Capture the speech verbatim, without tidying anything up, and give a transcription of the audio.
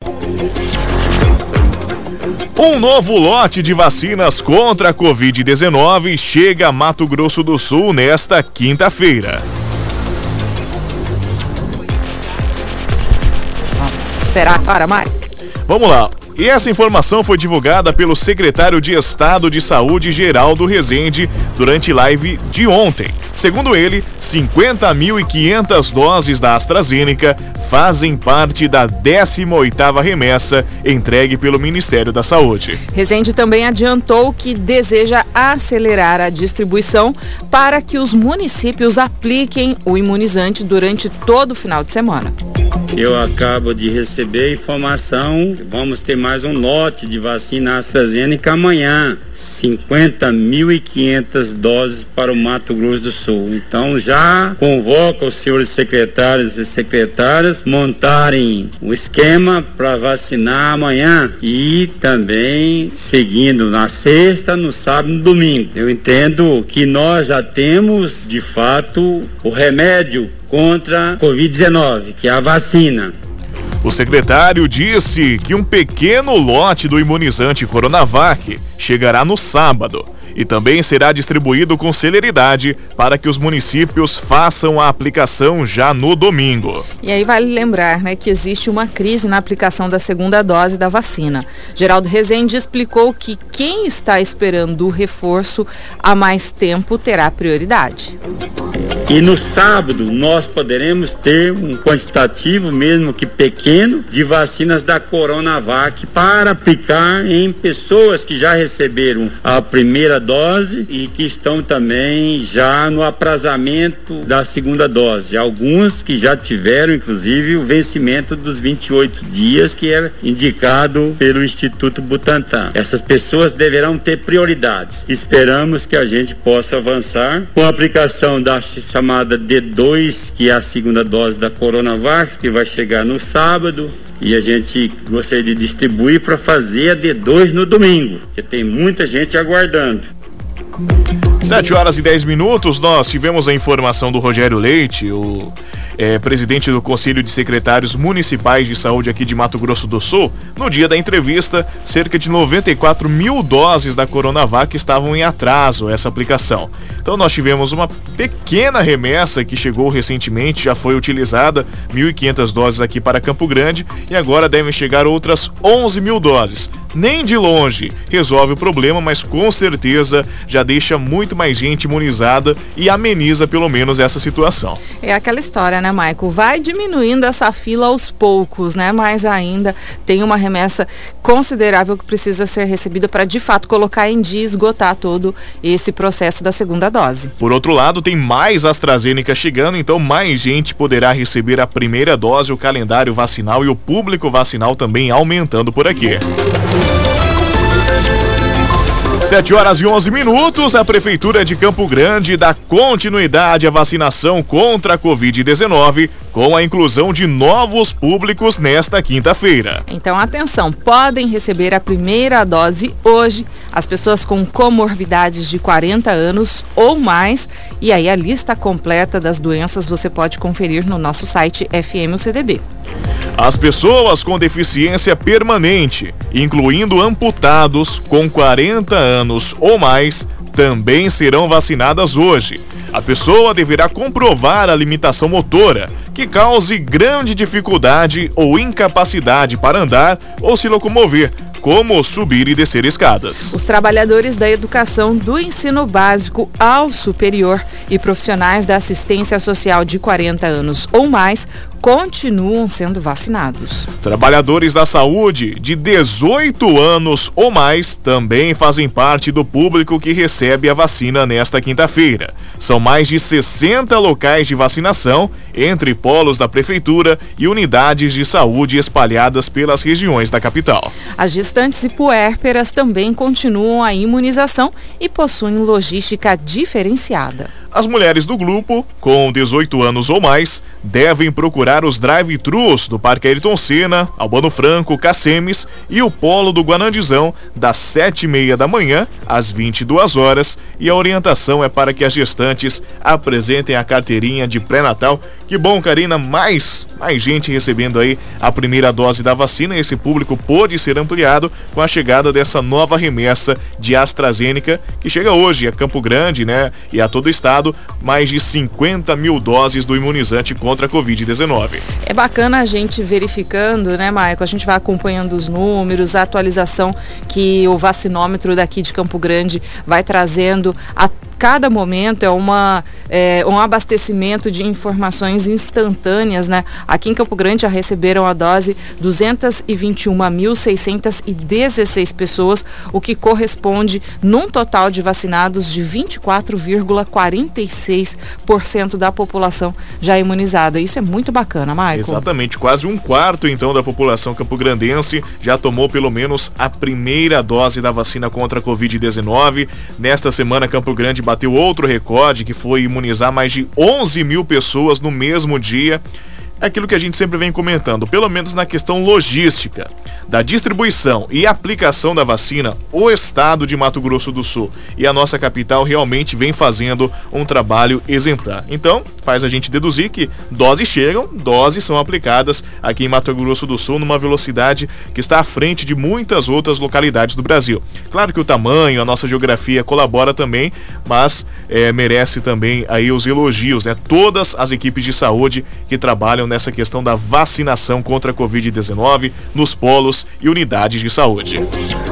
Um novo lote de vacinas contra a covid dezenove chega a Mato Grosso do Sul nesta quinta-feira. Será agora, Mário? Vamos lá. E essa informação foi divulgada pelo secretário de Estado de Saúde, Geraldo Rezende, durante live de ontem. Segundo ele, cinquenta mil e quinhentas doses da AstraZeneca fazem parte da décima oitava remessa entregue pelo Ministério da Saúde. Rezende também adiantou que deseja acelerar a distribuição para que os municípios apliquem o imunizante durante todo o final de semana. Eu acabo de receber informação, vamos ter mais um lote de vacina AstraZeneca amanhã, cinquenta mil e quinhentas doses para o Mato Grosso do Sul. Então já convoco os senhores secretários e secretárias montarem um esquema para vacinar amanhã e também seguindo na sexta, no sábado e no domingo. Eu entendo que nós já temos de fato o remédio contra a covid dezenove, que é a vacina. O secretário disse que um pequeno lote do imunizante Coronavac chegará no sábado e também será distribuído com celeridade para que os municípios façam a aplicação já no domingo. E aí vale lembrar, né, que existe uma crise na aplicação da segunda dose da vacina. Geraldo Rezende explicou que quem está esperando o reforço há mais tempo terá prioridade. E no sábado nós poderemos ter um quantitativo, mesmo que pequeno, de vacinas da Coronavac para aplicar em pessoas que já receberam a primeira dose e que estão também já no aprazamento da segunda dose. Alguns que já tiveram, inclusive, o vencimento dos vinte e oito dias, que é indicado pelo Instituto Butantan. Essas pessoas deverão ter prioridades. Esperamos que a gente possa avançar com a aplicação da chamada D dois, que é a segunda dose da Coronavac, que vai chegar no sábado, e a gente gostaria de distribuir para fazer a D dois no domingo, porque tem muita gente aguardando. sete horas e dez minutos, nós tivemos a informação do Rogério Leite, o é, presidente do Conselho de Secretários Municipais de Saúde aqui de Mato Grosso do Sul. No dia da entrevista, cerca de noventa e quatro mil doses da Coronavac estavam em atraso, essa aplicação. Então nós tivemos uma pequena remessa que chegou recentemente, já foi utilizada, mil e quinhentas doses aqui para Campo Grande, e agora devem chegar outras onze mil doses. Nem de longe resolve o problema, mas com certeza já deixa muito mais gente imunizada e ameniza pelo menos essa situação. É aquela história, né, Maico? Vai diminuindo essa fila aos poucos, né? Mas ainda tem uma remessa considerável que precisa ser recebida para de fato colocar em dia e esgotar todo esse processo da segunda dose. Por outro lado, tem mais AstraZeneca chegando, então mais gente poderá receber a primeira dose, o calendário vacinal e o público vacinal também aumentando por aqui. sete horas e onze minutos, a Prefeitura de Campo Grande dá continuidade à vacinação contra a covid dezenove com a inclusão de novos públicos nesta quinta-feira. Então, atenção, podem receber a primeira dose hoje as pessoas com comorbidades de quarenta anos ou mais, e aí a lista completa das doenças você pode conferir no nosso site F M U C D B. As pessoas com deficiência permanente, incluindo amputados com quarenta anos ou mais, também serão vacinadas hoje. A pessoa deverá comprovar a limitação motora, que cause grande dificuldade ou incapacidade para andar ou se locomover, como subir e descer escadas. Os trabalhadores da educação do ensino básico ao superior e profissionais da assistência social de quarenta anos ou mais continuam sendo vacinados. Trabalhadores da saúde de dezoito anos ou mais também fazem parte do público que recebe a vacina nesta quinta-feira. São mais de sessenta locais de vacinação, entre polos da prefeitura e unidades de saúde espalhadas pelas regiões da capital. As gestantes e puérperas também continuam a imunização e possuem logística diferenciada. As mulheres do grupo, com dezoito anos ou mais, devem procurar os drive-thrus do Parque Ayrton Senna, Albano Franco, Cacemes e o Polo do Guanandizão, das sete e meia da manhã às vinte e duas horas, e a orientação é para que as gestantes apresentem a carteirinha de pré-natal. Que bom, Karina, mais, mais gente recebendo aí a primeira dose da vacina. Esse público pode ser ampliado com a chegada dessa nova remessa de AstraZeneca, que chega hoje a Campo Grande, né, e a todo o estado, mais de cinquenta mil doses do imunizante contra a covid dezenove. É bacana a gente verificando, né, Maicon? A gente vai acompanhando os números, a atualização que o vacinômetro daqui de Campo Grande vai trazendo a cada momento. É, uma, é um abastecimento de informações instantâneas, né? Aqui em Campo Grande já receberam a dose duzentas e vinte e uma mil seiscentas e dezesseis pessoas, o que corresponde num total de vacinados de vinte e quatro vírgula quarenta e seis por cento da população já imunizada. Isso é muito bacana, Maicon. Exatamente, quase um quarto então da população campograndense já tomou pelo menos a primeira dose da vacina contra a covid dezenove. Nesta semana, Campo Grande bateu outro recorde, que foi imunizar mais de onze mil pessoas no mesmo dia. É aquilo que a gente sempre vem comentando, pelo menos na questão logística, da distribuição e aplicação da vacina, o estado de Mato Grosso do Sul e a nossa capital realmente vem fazendo um trabalho exemplar. Então, faz a gente deduzir que doses chegam, doses são aplicadas aqui em Mato Grosso do Sul numa velocidade que está à frente de muitas outras localidades do Brasil. Claro que o tamanho, a nossa geografia colabora também, mas é, merece também aí os elogios, né? Todas as equipes de saúde que trabalham nessa questão da vacinação contra a covid dezenove nos polos e unidades de saúde.